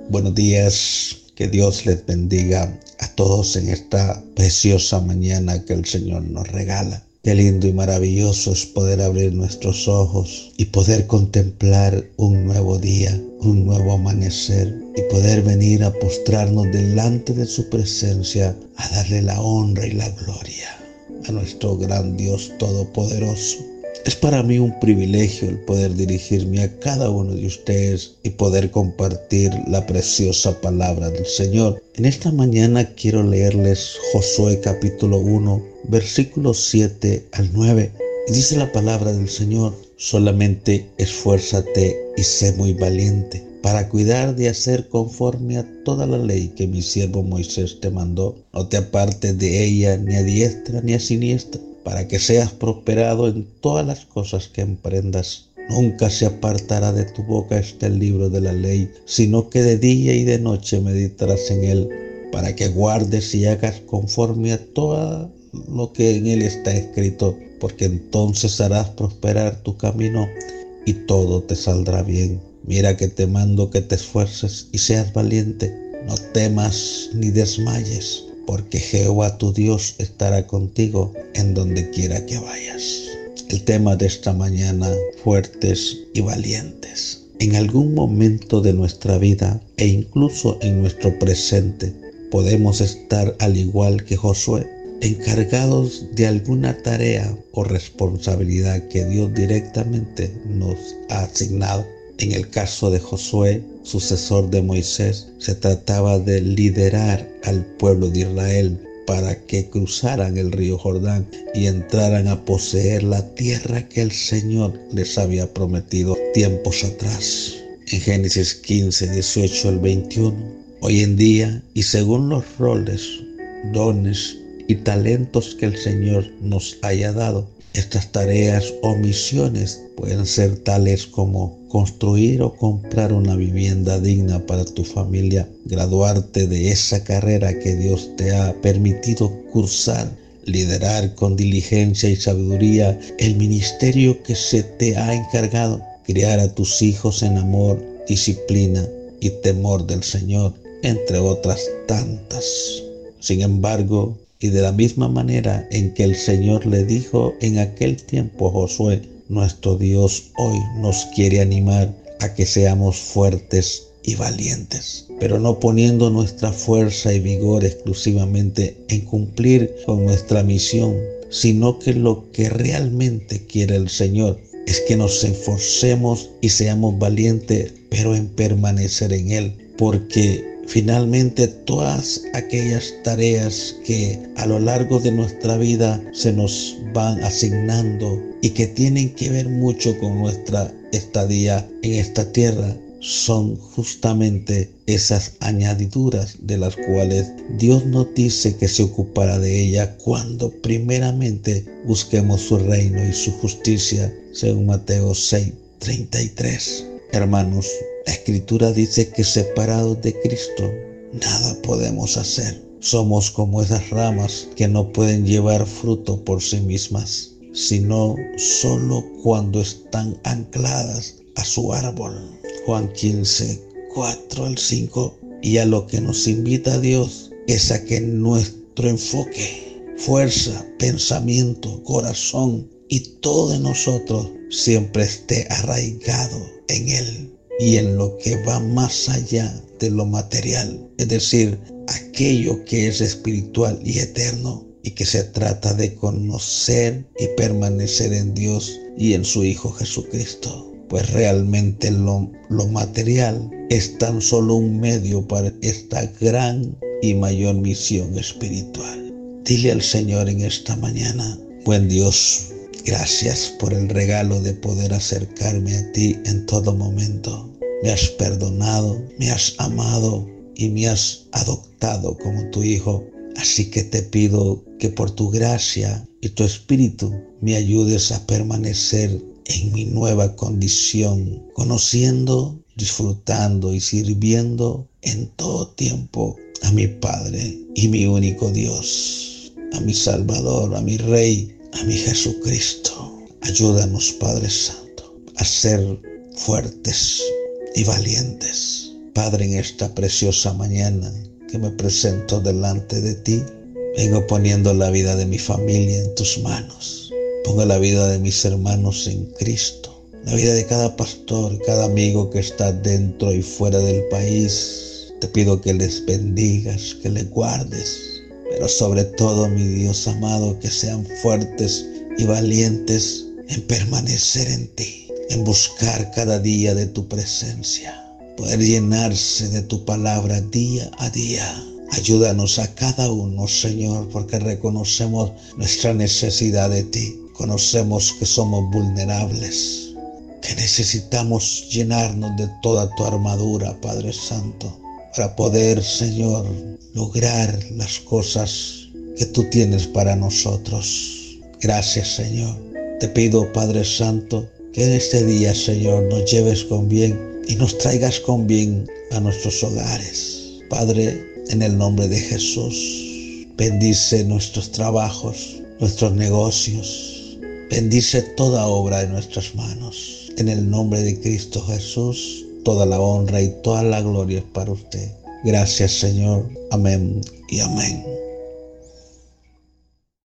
Buenos días, que Dios les bendiga a todos en esta preciosa mañana que el Señor nos regala. Qué lindo y maravilloso es poder abrir nuestros ojos y poder contemplar un nuevo día, un nuevo amanecer y poder venir a postrarnos delante de su presencia a darle la honra y la gloria a nuestro gran Dios todopoderoso. Es para mí un privilegio el poder dirigirme a cada uno de ustedes y poder compartir la preciosa palabra del Señor. En esta mañana quiero leerles Josué capítulo 1, versículos 7 al 9. Y dice la palabra del Señor: solamente esfuérzate y sé muy valiente para cuidar de hacer conforme a toda la ley que mi siervo Moisés te mandó. No te apartes de ella ni a diestra ni a siniestra, para que seas prosperado en todas las cosas que emprendas. Nunca se apartará de tu boca este libro de la ley, sino que de día y de noche meditarás en él, para que guardes y hagas conforme a todo lo que en él está escrito, porque entonces harás prosperar tu camino y todo te saldrá bien. Mira que te mando que te esfuerces y seas valiente. No temas ni desmayes, porque Jehová tu Dios estará contigo en donde quiera que vayas. El tema de esta mañana: fuertes y valientes. En algún momento de nuestra vida e incluso en nuestro presente podemos estar al igual que Josué, encargados de alguna tarea o responsabilidad que Dios directamente nos ha asignado. En el caso de Josué, sucesor de Moisés, se trataba de liderar al pueblo de Israel para que cruzaran el río Jordán y entraran a poseer la tierra que el Señor les había prometido tiempos atrás. En Génesis 15, 18 al 21, hoy en día, y según los roles, dones y talentos que el Señor nos haya dado, estas tareas o misiones pueden ser tales como construir o comprar una vivienda digna para tu familia, graduarte de esa carrera que Dios te ha permitido cursar, liderar con diligencia y sabiduría el ministerio que se te ha encargado, criar a tus hijos en amor, disciplina y temor del Señor, entre otras tantas. Sin embargo, y de la misma manera en que el Señor le dijo en aquel tiempo a Josué, nuestro Dios hoy nos quiere animar a que seamos fuertes y valientes, pero no poniendo nuestra fuerza y vigor exclusivamente en cumplir con nuestra misión, sino que lo que realmente quiere el Señor es que nos esforcemos y seamos valientes, pero en permanecer en Él, porque finalmente todas aquellas tareas que a lo largo de nuestra vida se nos van asignando y que tienen que ver mucho con nuestra estadía en esta tierra son justamente esas añadiduras de las cuales Dios nos dice que se ocupará de ella cuando primeramente busquemos su reino y su justicia, según Mateo 6:33. Hermanos, la Escritura dice que separados de Cristo nada podemos hacer. Somos como esas ramas que no pueden llevar fruto por sí mismas, sino solo cuando están ancladas a su árbol. Juan 15, 4 al 5. Y a lo que nos invita Dios es a que nuestro enfoque, fuerza, pensamiento, corazón y todo de nosotros siempre esté arraigado en Él y en lo que va más allá de lo material, es decir, aquello que es espiritual y eterno, y que se trata de conocer y permanecer en Dios y en su Hijo Jesucristo. Pues realmente lo material es tan solo un medio para esta gran y mayor misión espiritual. Dile al Señor en esta mañana: buen Dios, gracias por el regalo de poder acercarme a ti en todo momento. Me has perdonado, me has amado y me has adoptado como tu hijo. Así que te pido que por tu gracia y tu espíritu me ayudes a permanecer en mi nueva condición, conociendo, disfrutando y sirviendo en todo tiempo a mi Padre y mi único Dios, a mi Salvador, a mi Rey, a mi Jesucristo. Ayúdanos, Padre Santo, a ser fuertes y valientes Padre, en esta preciosa mañana que me presento delante de ti, vengo poniendo la vida de mi familia en tus manos. Pongo la vida de mis hermanos en Cristo, la vida de cada pastor, cada amigo que está dentro y fuera del país. Te pido que les bendigas, que les guardes, pero sobre todo, mi Dios amado, que sean fuertes y valientes en permanecer en ti, en buscar cada día de tu presencia, poder llenarse de tu palabra día a día. Ayúdanos a cada uno, Señor, porque reconocemos nuestra necesidad de ti. Conocemos que somos vulnerables, que necesitamos llenarnos de toda tu armadura, Padre Santo, para poder, Señor, lograr las cosas que tú tienes para nosotros. Gracias, Señor. Te pido, Padre Santo, que en este día, Señor, nos lleves con bien y nos traigas con bien a nuestros hogares. Padre, en el nombre de Jesús, bendice nuestros trabajos, nuestros negocios. Bendice toda obra de nuestras manos. En el nombre de Cristo Jesús, toda la honra y toda la gloria es para usted. Gracias, Señor. Amén y amén.